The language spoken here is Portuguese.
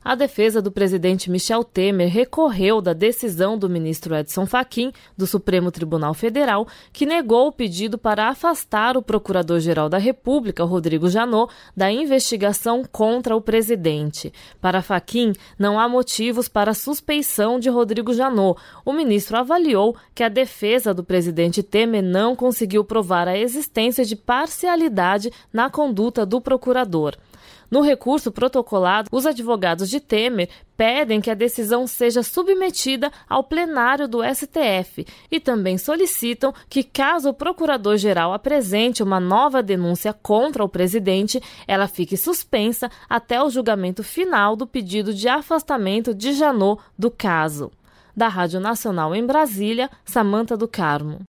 A defesa do presidente Michel Temer recorreu da decisão do ministro Edson Fachin, do Supremo Tribunal Federal, que negou o pedido para afastar o Procurador-Geral da República, Rodrigo Janot, da investigação contra o presidente. Para Fachin, não há motivos para suspeição de Rodrigo Janot. O ministro avaliou que a defesa do presidente Temer não conseguiu provar a existência de parcialidade na conduta do procurador. No recurso protocolado, os advogados de Temer pedem que a decisão seja submetida ao plenário do STF e também solicitam que, caso o procurador-geral apresente uma nova denúncia contra o presidente, ela fique suspensa até o julgamento final do pedido de afastamento de Janot do caso. Da Rádio Nacional em Brasília, Samantha do Carmo.